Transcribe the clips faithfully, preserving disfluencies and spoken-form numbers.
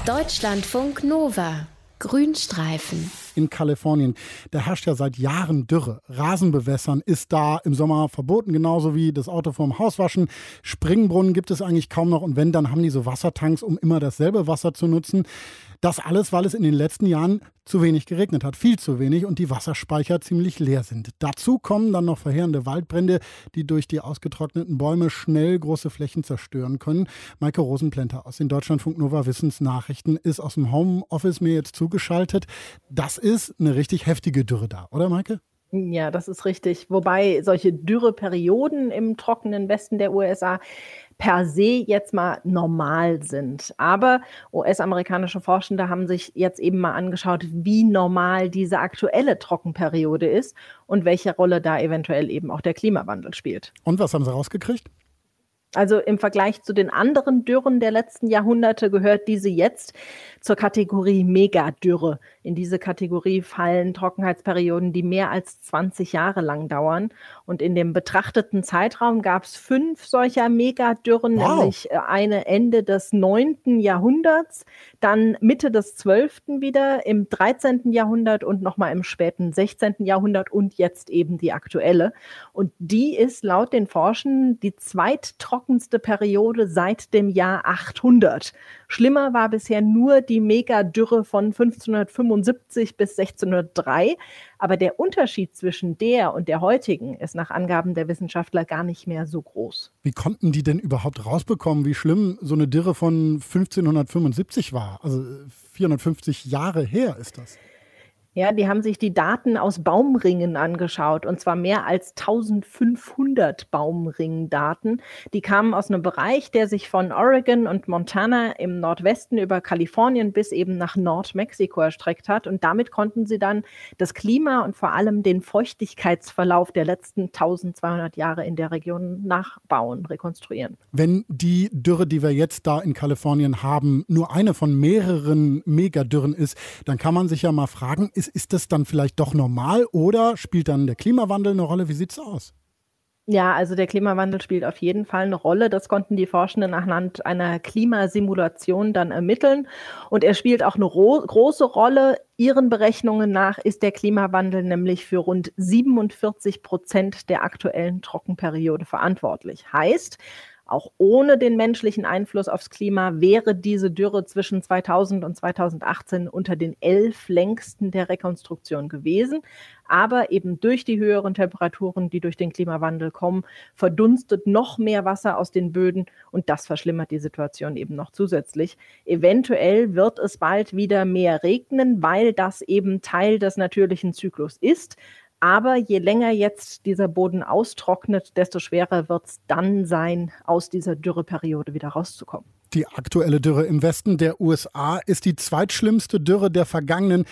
Deutschlandfunk Nova. Grünstreifen. In Kalifornien, da herrscht ja seit Jahren Dürre. Rasenbewässern ist da im Sommer verboten, genauso wie das Auto vorm Haus waschen. Springbrunnen gibt es eigentlich kaum noch und wenn, dann haben die so Wassertanks, um immer dasselbe Wasser zu nutzen. Das alles, weil es in den letzten Jahren zu wenig geregnet hat, viel zu wenig und die Wasserspeicher ziemlich leer sind. Dazu kommen dann noch verheerende Waldbrände, die durch die ausgetrockneten Bäume schnell große Flächen zerstören können. Maike Rosenplanter aus den Deutschlandfunk Nova Wissensnachrichten ist aus dem Homeoffice mir jetzt zugeschaltet. Das ist eine richtig heftige Dürre da, oder Maike? Ja, das ist richtig. Wobei solche Dürreperioden im trockenen Westen der U S A per se jetzt mal normal sind. Aber U S-amerikanische Forschende haben sich jetzt eben mal angeschaut, wie normal diese aktuelle Trockenperiode ist und welche Rolle da eventuell eben auch der Klimawandel spielt. Und was haben sie rausgekriegt? Also im Vergleich zu den anderen Dürren der letzten Jahrhunderte gehört diese jetzt zur Kategorie Megadürre. In diese Kategorie fallen Trockenheitsperioden, die mehr als zwanzig Jahre lang dauern. Und in dem betrachteten Zeitraum gab es fünf solcher Megadürren, wow. nämlich eine Ende des neunten Jahrhunderts, dann Mitte des zwölften wieder, im dreizehnten Jahrhundert und nochmal im späten sechzehnten Jahrhundert und jetzt eben die aktuelle. Und die ist laut den Forschern die zweittrockenste Periode seit dem Jahr achthundert. Schlimmer war bisher nur die Megadürre von fünfzehnhundertfünfundsiebzig bis sechzehnhundertdrei. Aber der Unterschied zwischen der und der heutigen ist nach Angaben der Wissenschaftler gar nicht mehr so groß. Wie konnten die denn überhaupt rausbekommen, wie schlimm so eine Dürre von fünfzehnhundertfünfundsiebzig war? Also vierhundertfünfzig Jahre her ist das. Ja, die haben sich die Daten aus Baumringen angeschaut und zwar mehr als eintausendfünfhundert Baumringdaten. Die kamen aus einem Bereich, der sich von Oregon und Montana im Nordwesten über Kalifornien bis eben nach Nordmexiko erstreckt hat und damit konnten sie dann das Klima und vor allem den Feuchtigkeitsverlauf der letzten eintausendzweihundert Jahre in der Region nachbauen, rekonstruieren. Wenn die Dürre, die wir jetzt da in Kalifornien haben, nur eine von mehreren Megadürren ist, dann kann man sich ja mal fragen, ist Ist das dann vielleicht doch normal oder spielt dann der Klimawandel eine Rolle? Wie sieht es aus? Ja, also der Klimawandel spielt auf jeden Fall eine Rolle. Das konnten die Forschenden anhand einer Klimasimulation dann ermitteln. Und er spielt auch eine ro- große Rolle. Ihren Berechnungen nach ist der Klimawandel nämlich für rund siebenundvierzig Prozent der aktuellen Trockenperiode verantwortlich. Heißt, auch ohne den menschlichen Einfluss aufs Klima wäre diese Dürre zwischen zweitausend und zweitausendachtzehn unter den elf längsten der Rekonstruktion gewesen. Aber eben durch die höheren Temperaturen, die durch den Klimawandel kommen, verdunstet noch mehr Wasser aus den Böden und das verschlimmert die Situation eben noch zusätzlich. Eventuell wird es bald wieder mehr regnen, weil das eben Teil des natürlichen Zyklus ist. Aber je länger jetzt dieser Boden austrocknet, desto schwerer wird es dann sein, aus dieser Dürreperiode wieder rauszukommen. Die aktuelle Dürre im Westen der U S A ist die zweitschlimmste Dürre der vergangenen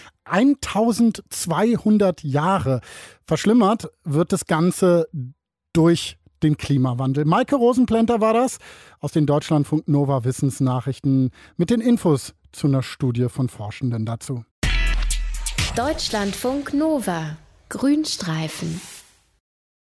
eintausendzweihundert Jahre. Verschlimmert wird das Ganze durch den Klimawandel. Maike Rosenplanter war das aus den Deutschlandfunk Nova Wissensnachrichten mit den Infos zu einer Studie von Forschenden dazu. Deutschlandfunk Nova. Grünstreifen.